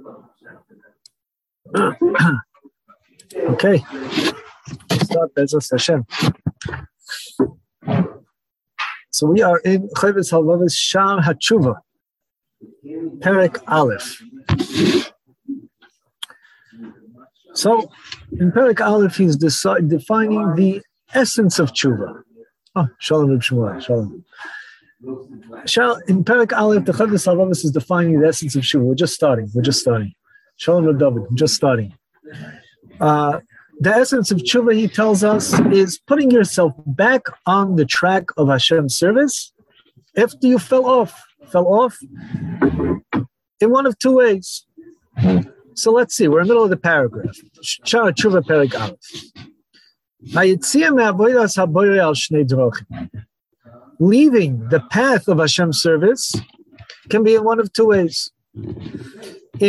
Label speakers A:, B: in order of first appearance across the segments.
A: Okay. Start Bezos Hashem. So we are in Chovetz Halvavis Shar HaTshuva, Perek Aleph. So in Perek Aleph, he's defining the essence of tshuva. Oh, Shalom Reb Shmuel, Shalom. In Perek Aleph, the Chovetz Halvavis is defining the essence of tshuva. We're just starting. Shalom Reb David, I'm just starting. The essence of tshuva, he tells us, is putting yourself back on the track of Hashem's service after you fell off in one of two ways. So let's see, we're in the middle of the paragraph. Shar Tshuva Perek Aleph. Leaving the path of Hashem's service can be in one of two ways. It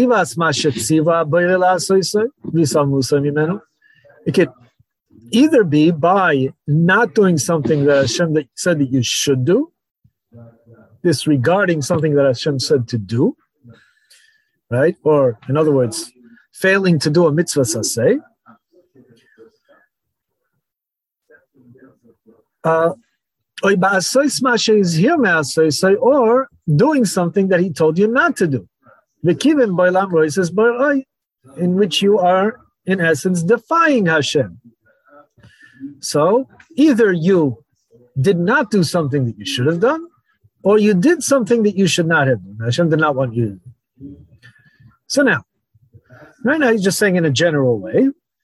A: could either be by not doing something that Hashem said that you should do, disregarding something that Hashem said to do, right? Or, in other words, failing to do a mitzvah saseh. Or doing something that he told you not to do. In which you are, in essence, defying Hashem. So, either you did not do something that you should have done, or you did something that you should not have done. Hashem did not want you to do. So now, right now he's just saying in a general way,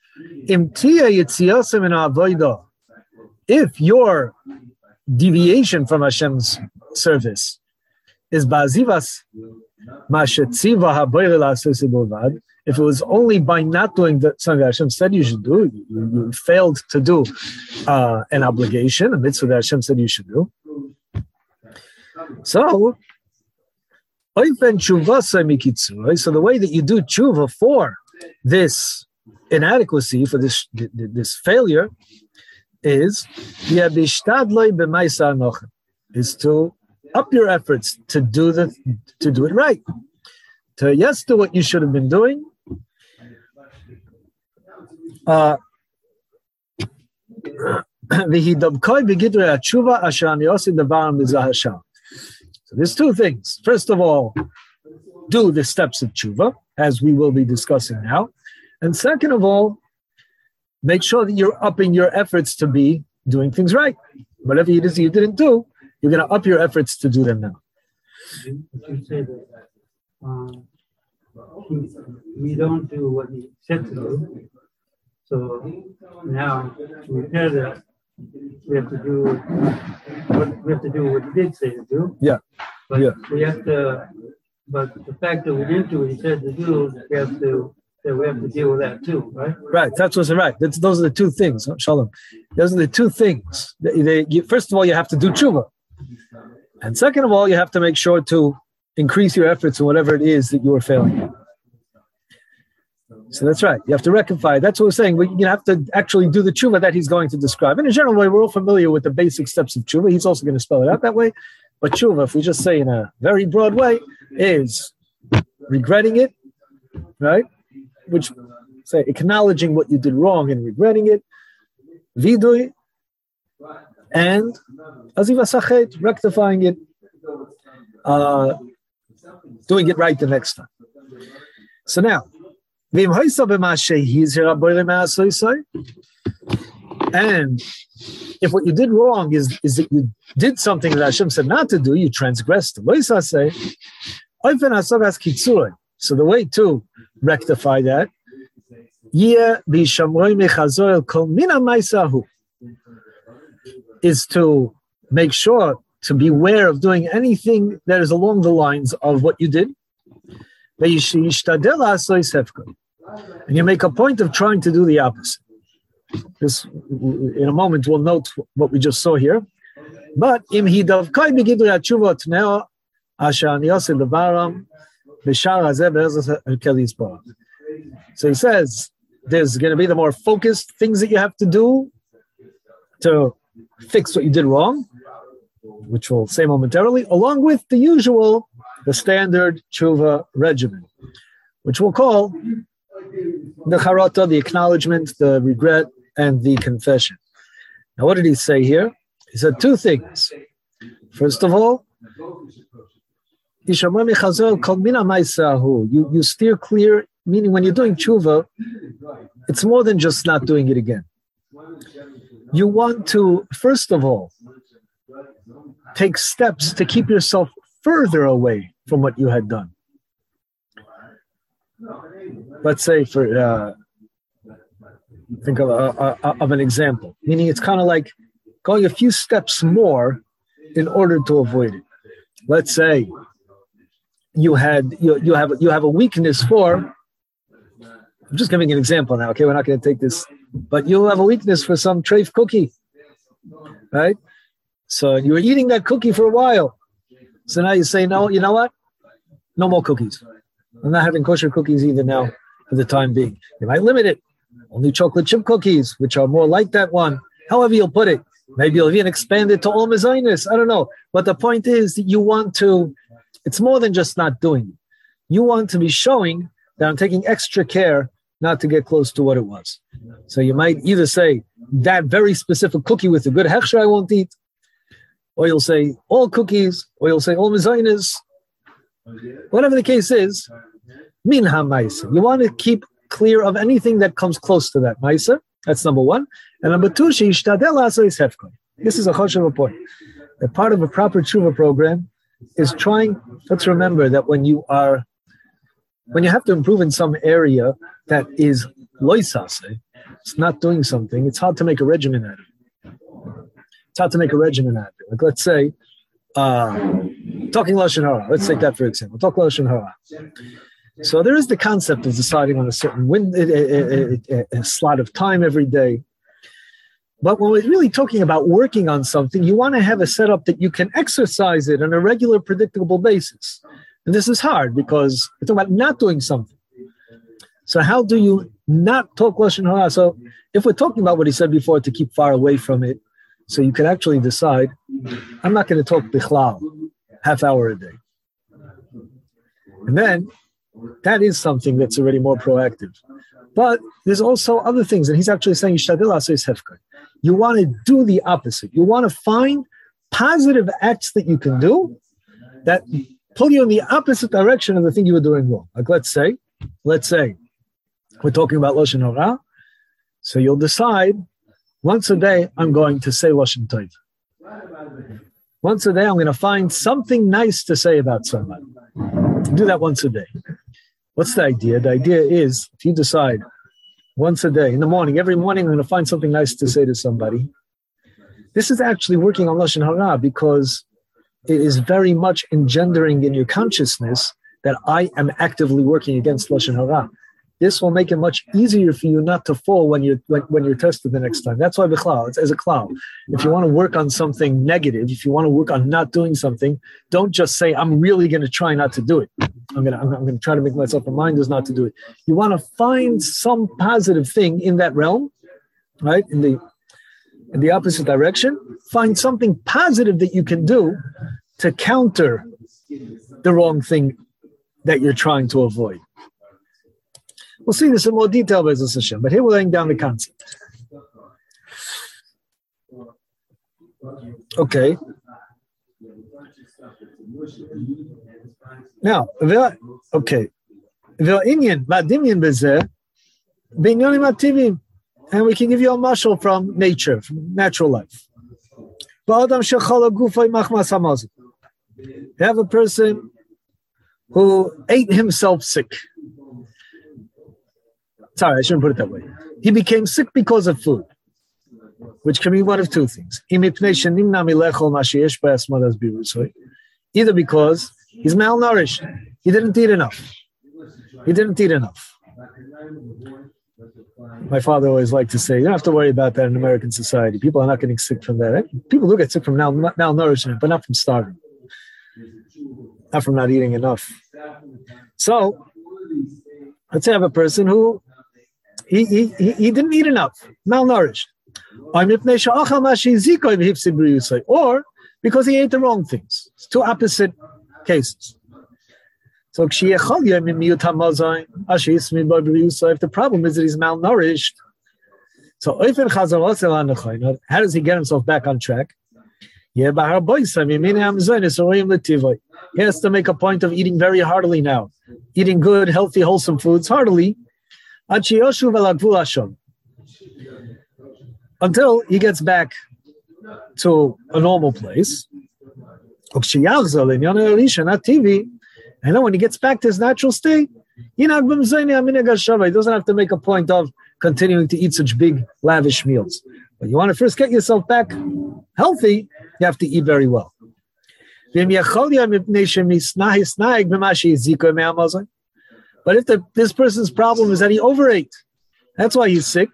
A: if your deviation from Hashem's service is ba'azivas ma'shetziva ha'boyer la'asosei bilvad, if it was only by not doing something that Hashem said you should do, you failed to do an obligation, a mitzvah that Hashem said you should do. So the way that you do tshuva for this inadequacy, for this failure, is to up your efforts to do it right. To do what you should have been doing. So there's two things. First of all, do the steps of tshuva, as we will be discussing now. And second of all, make sure that you're upping your efforts to be doing things right. Whatever it is you didn't do, you're going to up your efforts to do them now.
B: You say that we don't do what he said to do. So now to repair that, we have to do what he did say to do.
A: Yeah.
B: But we have to. But the fact that we didn't do what he said to do, we have to deal with that too, right?
A: Right. That's what's right. Those are the two things. Shalom. Those are the two things. First of all, you have to do tshuva, and second of all, you have to make sure to increase your efforts in whatever it is that you are failing in. So that's right. You have to rectify. That's what we're saying. You have to actually do the tshuva that he's going to describe. In a general way, we're all familiar with the basic steps of tshuva. He's also going to spell it out that way. But tshuva, if we just say in a very broad way, is regretting it, right? Which say acknowledging what you did wrong and regretting it, vidui, and aziva sachet, rectifying it, doing it right the next time. So now, and if what you did wrong is that you did something that Hashem said not to do, you transgressed. So the way to rectify that is to make sure to beware of doing anything that is along the lines of what you did. And you make a point of trying to do the opposite. This, in a moment, we'll note what we just saw here. But so he says there's going to be the more focused things that you have to do to fix what you did wrong, which we'll say momentarily, along with the standard tshuva regimen. which we'll call the charata, the acknowledgement, the regret, and the confession. Now, what did he say here? He said two things. First of all, you steer clear, meaning when you're doing tshuva, it's more than just not doing it again. You want to, first of all, take steps to keep yourself further away from what you had done. Let's say, think of an example, meaning it's kind of like going a few steps more in order to avoid it. Let's say you have a weakness for. I'm just giving an example now. Okay, we're not going to take this, but you'll have a weakness for some treif cookie, right? So you were eating that cookie for a while. So now you say, no, you know what? No more cookies. I'm not having kosher cookies either now for the time being. You might limit it. Only chocolate chip cookies, which are more like that one. However you'll put it. Maybe you'll even expand it to all mezainis. I don't know. But the point is that you want to, it's more than just not doing it. You want to be showing that I'm taking extra care not to get close to what it was. So you might either say, that very specific cookie with a good hechsher I won't eat, or you'll say all cookies, or you'll say all mezainis. Whatever the case is, min ha-maisa. You want to keep clear of anything that comes close to that maisa. That's number one. And number two, this is a choshev point. That part of a proper tshuva program is trying, let's remember that when you have to improve in some area that is loisase, it's not doing something, it's hard to make a regimen out of it. It's hard to make a regimen out of it. Like let's say, talking Lashon Hara. Let's take that for example. Talk Lashon Hara. So there is the concept of deciding on a certain a slot of time every day. But when we're really talking about working on something, you want to have a setup that you can exercise it on a regular, predictable basis. And this is hard because we're talking about not doing something. So how do you not talk Lashon Hara? So if we're talking about what he said before, to keep far away from it, so you can actually decide, I'm not going to talk bichlal, half hour a day. And then that is something that's already more proactive. But there's also other things, and he's actually saying, you want to do the opposite. You want to find positive acts that you can do that pull you in the opposite direction of the thing you were doing wrong. Like let's say, we're talking about Lashon Hara, so you'll decide, once a day, I'm going to say Lashon Tov. Once a day, I'm going to find something nice to say about somebody. Do that once a day. What's the idea? The idea is, if you decide once a day, in the morning, every morning, I'm going to find something nice to say to somebody. This is actually working on Lashon Hara because it is very much engendering in your consciousness that I am actively working against Lashon Hara. This will make it much easier for you not to fall when you're tested the next time. That's why bichlal, it's as a klal. If you want to work on something negative, if you want to work on not doing something, don't just say, I'm really going to try not to do it. I'm going to try to make myself remind us not to do it. You want to find some positive thing in that realm, right? In the opposite direction. Find something positive that you can do to counter the wrong thing that you're trying to avoid. We'll see this in more detail, Be'ezus Hashem, but here we're laying down the concept. Okay. Now, okay. And we can give you a mashal from nature, from natural life. You have a person who ate himself sick. Sorry, I shouldn't put it that way. He became sick because of food, which can be one of two things. Either because he's malnourished. He didn't eat enough. My father always liked to say, you don't have to worry about that in American society. People are not getting sick from that. People do get sick from malnourishment, but not from starving. Not from not eating enough. So, let's say I have a person who he didn't eat enough, malnourished. Or because he ate the wrong things. It's two opposite cases. So if the problem is that he's malnourished, so how does he get himself back on track? He has to make a point of eating very heartily now, eating good, healthy, wholesome foods heartily, until he gets back to a normal place. And then when he gets back to his natural state, he doesn't have to make a point of continuing to eat such big, lavish meals. But you want to first get yourself back healthy, you have to eat very well. But if this person's problem is that he overate, that's why he's sick.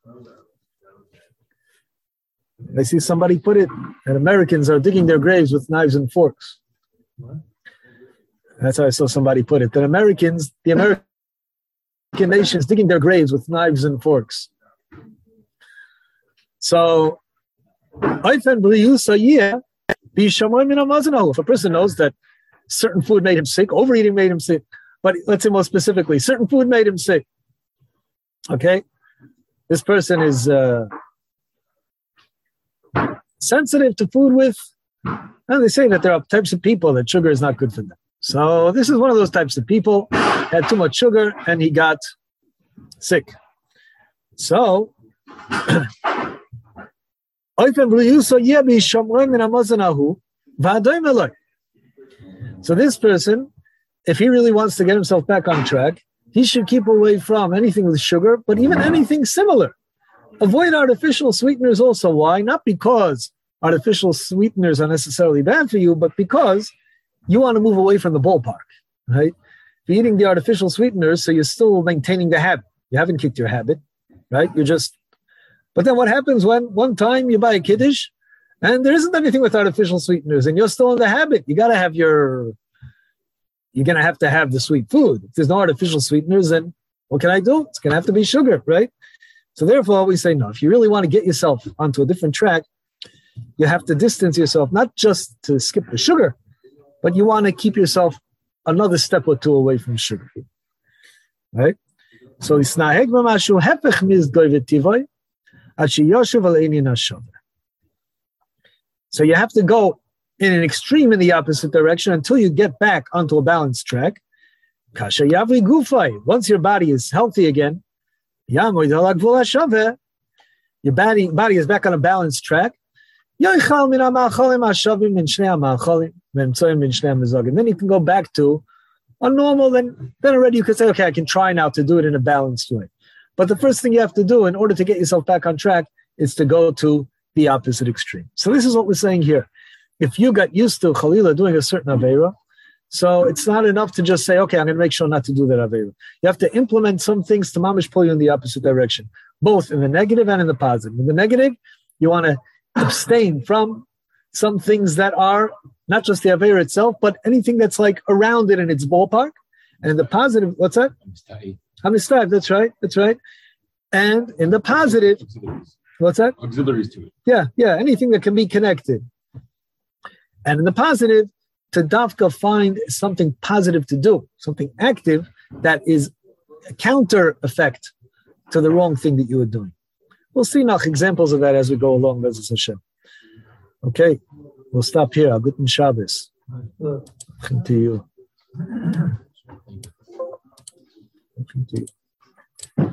A: I see somebody put it that Americans are digging their graves with knives and forks. That's how I saw somebody put it. That the American nation is digging their graves with knives and forks. So, if a person knows that certain food made him sick, overeating made him sick, but let's say more specifically, certain food made him sick. Okay? This person is sensitive to food with, and they say that there are types of people that sugar is not good for them. So this is one of those types of people, had too much sugar and he got sick. So, so this person, if he really wants to get himself back on track, he should keep away from anything with sugar, but even anything similar. Avoid artificial sweeteners also. Why? Not because artificial sweeteners are necessarily bad for you, but because you want to move away from the ballpark, right? You're eating the artificial sweeteners, so you're still maintaining the habit. You haven't kicked your habit, right? But then what happens when one time you buy a kiddush and there isn't anything with artificial sweeteners and you're still in the habit? You're going to have the sweet food. If there's no artificial sweeteners, then what can I do? It's going to have to be sugar, right? So therefore, we say, no, if you really want to get yourself onto a different track, you have to distance yourself, not just to skip the sugar, but you want to keep yourself another step or two away from sugar, right? So you have to go in an extreme in the opposite direction until you get back onto a balanced track. Once your body is healthy again, your body is back on a balanced track. Then you can go back to a normal, then already you could say, okay, I can try now to do it in a balanced way. But the first thing you have to do in order to get yourself back on track is to go to the opposite extreme. So this is what we're saying here. If you got used to Chalila doing a certain Aveira, so it's not enough to just say, okay, I'm going to make sure not to do that Aveira. You have to implement some things to mamish pull you in the opposite direction, both in the negative and in the positive. In the negative, you want to abstain from some things that are not just the Aveira itself, but anything that's like around it in its ballpark. And in the positive, what's that? Hamistad, that's right. And in the positive, what's that?
C: Auxiliaries to it.
A: Yeah, anything that can be connected. And in the positive, to dafka find something positive to do, something active that is a counter effect to the wrong thing that you were doing. We'll see now examples of that as we go along, Bezos Hashem. Okay, we'll stop here. Guten Shabbos. To you.